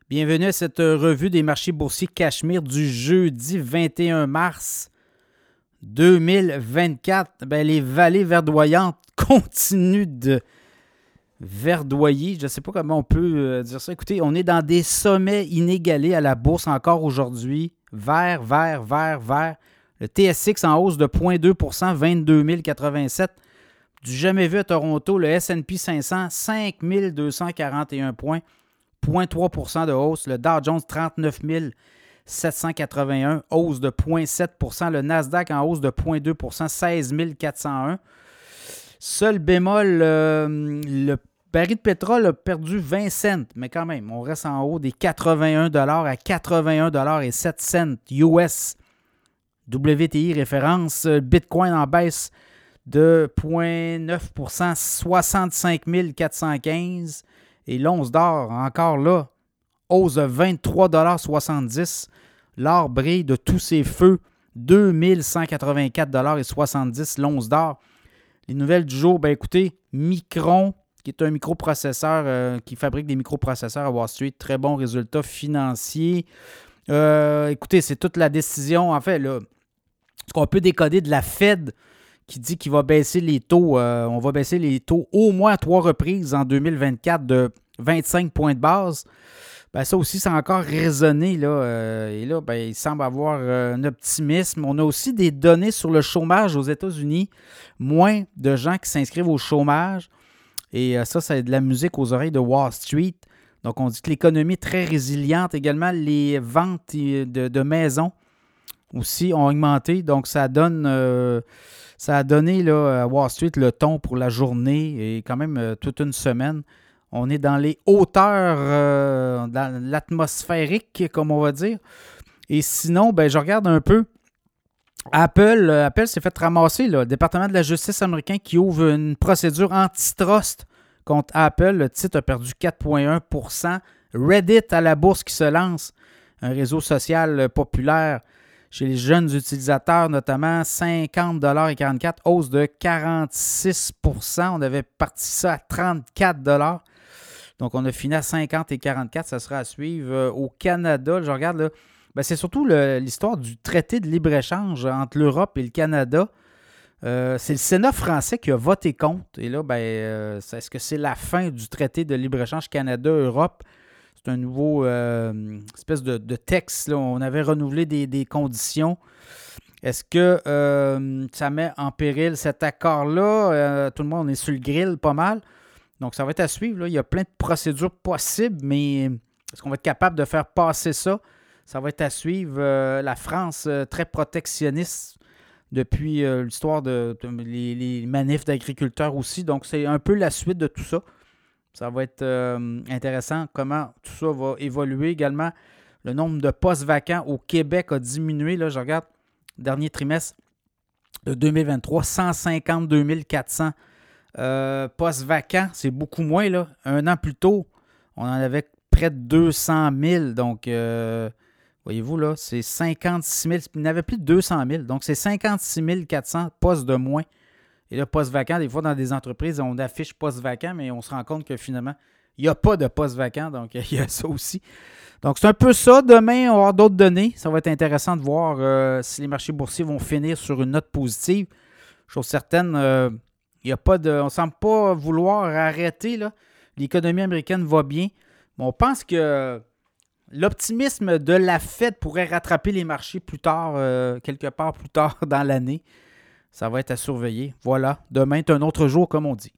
Bienvenue à cette revue des marchés boursiers Cachemire du jeudi 21 mars 2024. Les vallées verdoyantes continuent de verdoyer. Je ne sais pas comment on peut dire ça. Écoutez, on est dans des sommets inégalés à la bourse encore aujourd'hui. Vert. Le TSX en hausse de 0,2 22 087. Du jamais vu à Toronto, le S&P 500, 5 241 points. 0,3 de hausse. Le Dow Jones, 39 781, hausse de 0,7 Le Nasdaq en hausse de 0,2 16 401. Seul bémol, le baril de pétrole a perdu 20 cents, mais quand même, on reste en haut des 81 à 81 et 7 cents US. WTI référence, Bitcoin en baisse de 0,9 65 415. Et l'once d'or, encore là, hausse de 23,70 $. L'or brille de tous ses feux, 2184,70 $ l'once d'or. Les nouvelles du jour, écoutez, Micron, qui est un microprocesseur qui fabrique des microprocesseurs à Wall Street, très bon résultat financier. Écoutez, c'est toute la décision, en fait, là, ce qu'on peut décoder de la Fed qui dit qu'il va baisser les taux. On va baisser les taux au moins à 3 reprises en 2024 de 25 points de base. Ça aussi, c'est encore raisonné. Là, et là, il semble avoir un optimisme. On a aussi des données sur le chômage aux États-Unis. Moins de gens qui s'inscrivent au chômage. Et ça, c'est de la musique aux oreilles de Wall Street. Donc, on dit que l'économie est très résiliente. Également, les ventes de maisons aussi ont augmenté. Donc, ça donne... Ça a donné là, à Wall Street le ton pour la journée et quand même toute une semaine. On est dans les hauteurs, dans l'atmosphérique, comme on va dire. Et sinon, je regarde un peu. Apple s'est fait ramasser. Là, le département de la justice américain qui ouvre une procédure antitrust contre Apple. Le titre a perdu 4,1 %. Reddit à la bourse qui se lance. Un réseau social populaire chez les jeunes utilisateurs, notamment 50,44 $, hausse de 46 %. On avait parti ça à 34 $. Donc, on a fini à 50 et 44 $. Ça sera à suivre. Au Canada, je regarde là, c'est surtout l'histoire du traité de libre-échange entre l'Europe et le Canada. C'est le Sénat français qui a voté contre. Et là, est-ce que c'est la fin du traité de libre-échange Canada-Europe? C'est un nouveau espèce de texte. Là. On avait renouvelé des conditions. Est-ce que ça met en péril cet accord-là? Tout le monde est sur le grill pas mal. Donc, ça va être à suivre. Là. Il y a plein de procédures possibles, mais est-ce qu'on va être capable de faire passer ça? Ça va être à suivre. La France, très protectionniste depuis l'histoire les manifs d'agriculteurs aussi. Donc, c'est un peu la suite de tout ça. Ça va être intéressant comment tout ça va évoluer. Également, le nombre de postes vacants au Québec a diminué. Là, je regarde, dernier trimestre de 2023, 152 400 postes vacants. C'est beaucoup moins. Là. Un an plus tôt, on en avait près de 200 000. Donc, voyez-vous, là, c'est 56 000. Il n'y en avait plus de 200 000. Donc, c'est 56 400 postes de moins. Et là, poste vacant, des fois, dans des entreprises, on affiche poste vacant, mais on se rend compte que finalement, il n'y a pas de poste vacant. Donc, il y a ça aussi. Donc, c'est un peu ça. Demain, on va avoir d'autres données. Ça va être intéressant de voir si les marchés boursiers vont finir sur une note positive. Chose certaine, il y a pas on ne semble pas vouloir arrêter. Là. L'économie américaine va bien. Mais on pense que l'optimisme de la Fed pourrait rattraper les marchés plus tard, quelque part plus tard dans l'année. Ça va être à surveiller. Voilà. Demain est un autre jour, comme on dit.